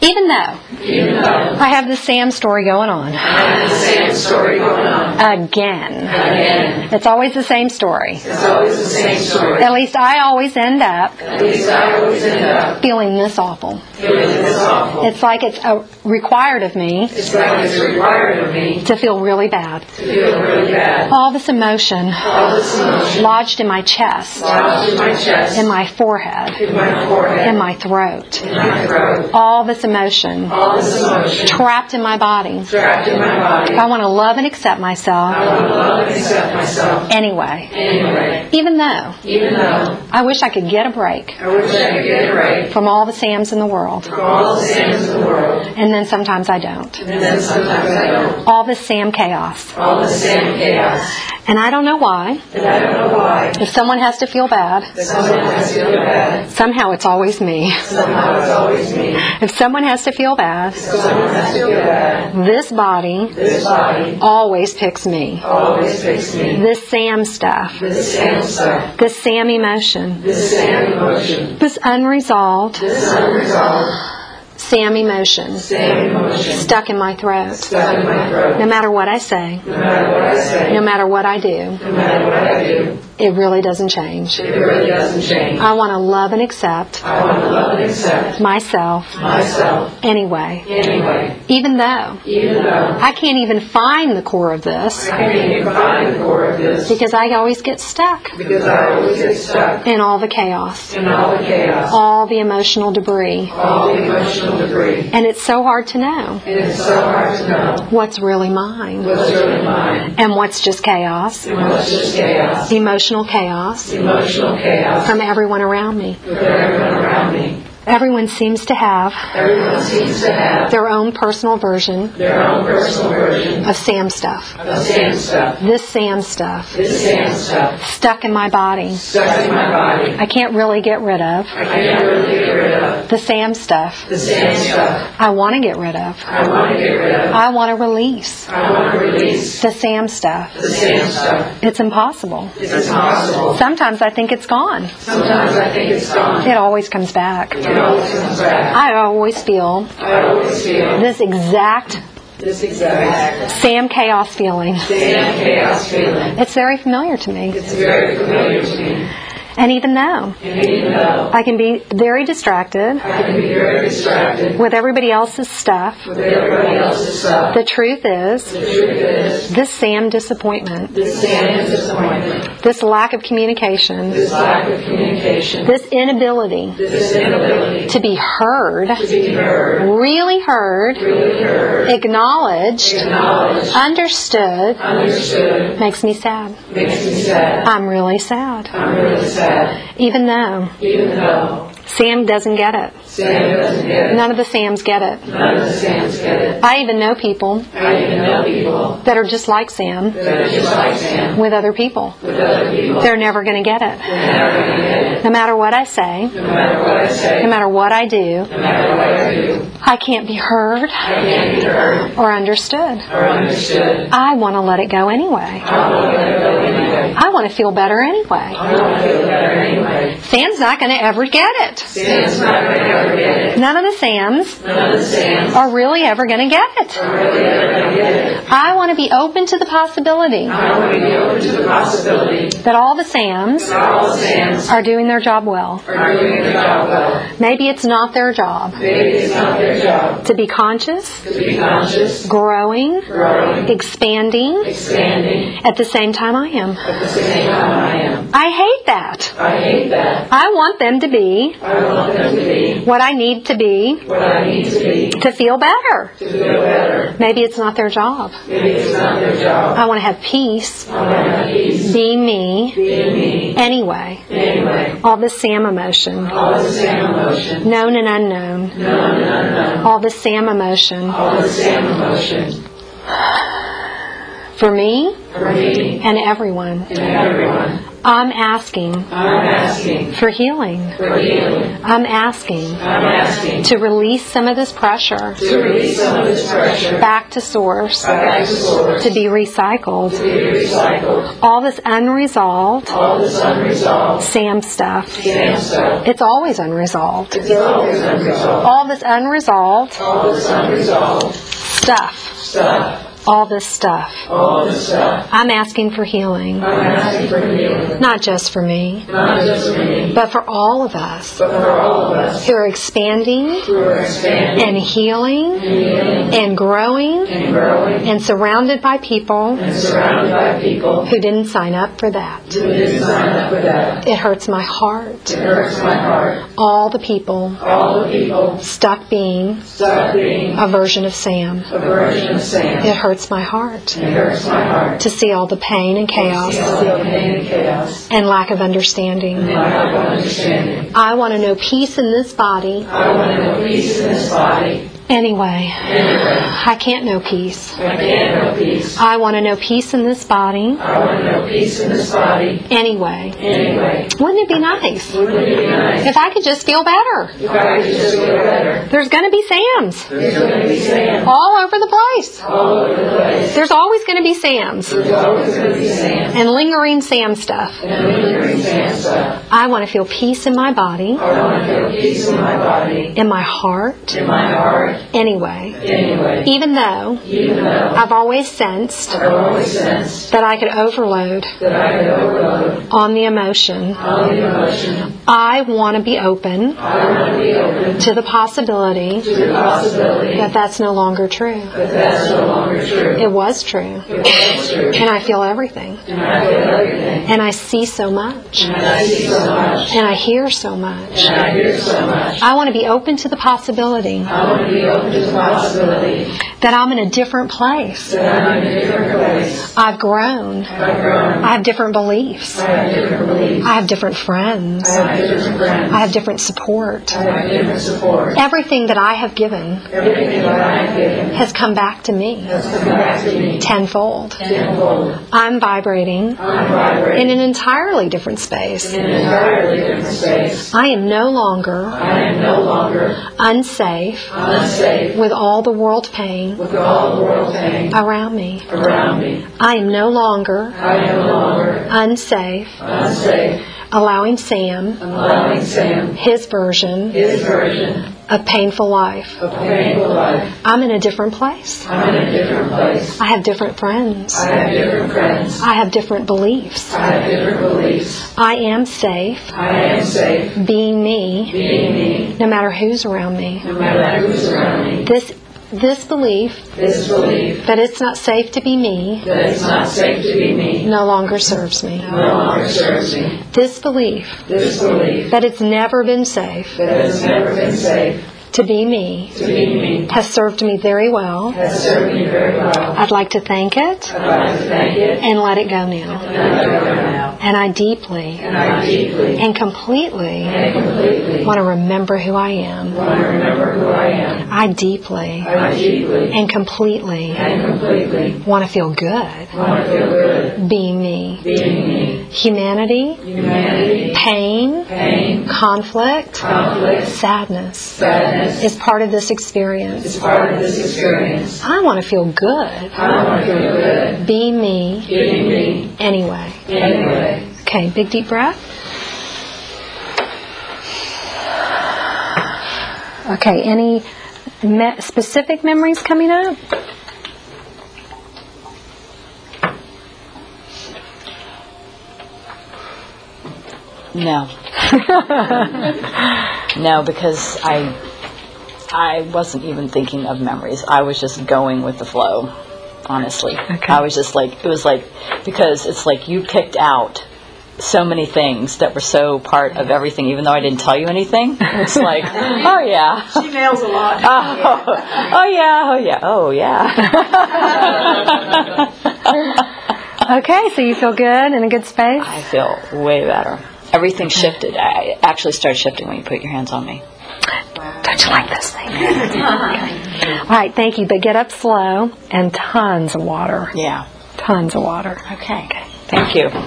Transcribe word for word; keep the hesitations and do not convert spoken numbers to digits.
Even though, Even though I have the Sam story going on. I have the same story going on. Again. Again. It's always the same story. It's always the same story. At least I always end up At least I always end up feeling this awful. feeling this awful. It's like it's uh, required of me It's like it's required of me to feel really bad. to feel really bad. All this emotion All this emotion lodged in my chest, lodged in my chest, in my forehead, in my forehead, in my throat. in my throat. All this emotion All this emotion trapped in my body. trapped in my body. I want to love and accept I myself want to love and accept myself anyway. anyway. Even though Even though I wish I could get a break I wish I could get a break from all the Sams in the world. from all the Sams in the world. And then sometimes I don't. And then sometimes I don't. All this Sam chaos. All the Sam chaos. And I don't know why. And I don't know why. If someone has to feel bad, Someone has to feel bad. somehow it's always me. Somehow it's always me. If someone has to feel bad, Someone has to feel bad. this body This body always picks me. always picks me. This Sam stuff, This Sam stuff. this Sam emotion, This Sam emotion. this unresolved This unresolved Sam emotion Sam emotion. stuck in my throat. Stuck in my throat. No matter what I say, No matter what I say. no matter what I do, No matter what I do. it really doesn't change. It really doesn't change. I want to love and accept I want to love and accept myself myself anyway. anyway. Even though Even though I can't even find the core of this I can't even find the core of this. because I always get stuck Because I always get stuck in all the chaos, in all the chaos. all the emotional debris. All the emotional debris. And it's so hard to know And it's so hard to know what's really mine what's really mine and what's just chaos, and what's just chaos. emotional chaos Emotional chaos from everyone around me. with everyone around me. Everyone seems to have Everyone seems to have their own personal version their own personal version of Sam stuff. of Sam stuff. This Sam stuff This Sam stuff stuck in my body. stuck in my body. I can't really get rid of I can't really get rid of the Sam stuff the Sam stuff. I want to get rid of. I want to get rid of. I want to release I want to release the Sam stuff. the Sam stuff. It's impossible. It's impossible. Sometimes I think it's gone. Sometimes I think it's gone. It always comes back. It always comes back. I always feel I always feel this exact this exact Sam chaos feeling. Sam chaos feeling. It's very familiar to me. It's very familiar to me. And even though And even though I can be very distracted I can be very distracted with everybody else's stuff, with everybody else's stuff, the truth is, the truth is, this Sam disappointment, this Sam disappointment, this lack of communication, this lack of communication, this inability this inability to be heard, to be heard, really heard, really heard, acknowledged, acknowledged, understood, understood, makes me sad. makes me sad. I'm really sad. I'm really sad. Even though Even though Sam doesn't get it. Sam doesn't get it. None of the Sams get it. None of the Sams get it. I even know people I even know people that are just like Sam that are just like Sam with other people. with other people. They're never going to get it. They're never going to get it. No matter what I say, No matter what I say, no matter what I do, no matter what I do, I can't be heard I can't be heard or understood. or understood. I want to let it go anyway. I want to let it go anyway. I want to feel better anyway. I want to feel better anyway. Sam's not going to ever get it. Sam's not going to ever get it. None of the Sams None of the Sams are really ever going to get it. are really ever going to get it. I want to be open to the possibility I want to be open to the possibility that all the Sams that all the Sams are doing their job well. are doing their job well. Maybe it's not their job Maybe it's not their job to be conscious, to be conscious, growing, growing, expanding expanding at the same time I am. at the same time I am. I hate that. I hate that. I want them to be I want them to be what I need to be what I need to be to feel better. to feel better. Maybe it's not their job. Maybe it's not their job. I want to have peace, I want to have peace, be me, be me, anyway. anyway. All the Sam emotion, All the Sam emotion, known and unknown. known and unknown. All the Sam emotion. All the Sam emotion. For me For me and everyone. and everyone. I'm asking I'm asking for healing. for healing. I'm asking I'm asking to release some of this pressure to release some of this pressure back to source, back to source, to be recycled. to be recycled. All this unresolved All this unresolved Sam stuff, Sam stuff, it's always unresolved. it's always unresolved. All this unresolved All this unresolved stuff, stuff, all this stuff. all this stuff, I'm asking for healing, I'm asking for healing. not just for me, Not just for me, but for all of us but for all of us who are expanding who are expanding and healing healing and growing and growing and surrounded by people and surrounded by people who didn't sign up for that. who didn't sign up for that. It hurts my heart. It hurts my heart. All the people All the people stuck being stuck being a version of Sam. a version of Sam. It hurts my heart It hurts my heart. to see all the pain and chaos See all the pain and chaos and lack of understanding. and lack of understanding. I want to know peace in this body I want to know peace in this body. anyway. Anyway, I can't know peace. I can't know peace. I want to know peace in this body I want to know peace in this body. anyway. Anyway, Wouldn't it be nice wouldn't it be nice if I could just feel better? if I could just feel better? There's going to be Sams There's going to be Sam all over the place. all over the place. There's always going to be Sams There's always going to be Sam and lingering Sam stuff. and lingering Sam stuff. I want to feel peace in my body, I want to feel peace in my body, in my heart, in my heart. anyway. Anyway, Even though even though I've always sensed I've always sensed that I could overload that I could overload on the emotion, all the emotion, I want to be open I want to be open to the possibility to the possibility that that's no longer true. that that's no longer true. It was true. It was true. And I feel everything. And I feel everything. And I see so much. And I see so much. And I hear so much. And I hear so much. I want to be open to the possibility I want to be open to the possibility that I'm in a different place. that I'm in a different place. I've grown. I've grown. I have different beliefs. I have different beliefs. I have different friends. I have different friends. I have different support. I have different support. Everything that I have given Everything that I have given has come back to me has come back to me tenfold. tenfold. I'm vibrating I'm vibrating in an entirely different space. in an entirely different space. I am no longer I am no longer unsafe unsafe with all the world pain with all the world pain around me. around me. I am no longer I am no longer unsafe unsafe, allowing Sam, allowing Sam, his version his version of painful life. of painful life. I'm in a different place. I'm in a different place. I have different friends. I have different friends. I have different beliefs. I have different beliefs. I am safe I am safe being me, being me, no matter who's around me. no matter who's around me. This this belief This belief that it's not safe to be me that it's not safe to be me no longer serves me. no longer serves me. This belief This belief that it's never been safe that it's never been safe to be me to be me has served me very well. has served me very well. I'd like to thank it I'd like to thank it and let it go now. and let it go now. And I deeply And I deeply and completely and completely want to remember who I am. want to remember who I am. I deeply I deeply and completely and completely want to feel good want to feel good being me. being me. Humanity, Humanity, pain, pain, conflict, conflict, sadness sadness is part of this experience. is part of this experience. I want to feel good I want to feel good being me being me anyway. anyway. Okay, big deep breath. Okay, any me- specific memories coming up? No. No, because I I wasn't even thinking of memories. I was just going with the flow, honestly. Okay. I was just like, it was like, because it's like you picked out so many things that were so part of everything, even though I didn't tell you anything. It's like, oh yeah. She nails a lot. Oh, oh yeah, oh yeah, oh yeah. Okay, so you feel good in a good space? I feel way better. Everything shifted. I actually started shifting when you put your hands on me. Don't you like this thing? Okay. All right, thank you. But get up slow and tons of water. Yeah. Tons of water. Okay. Thank you.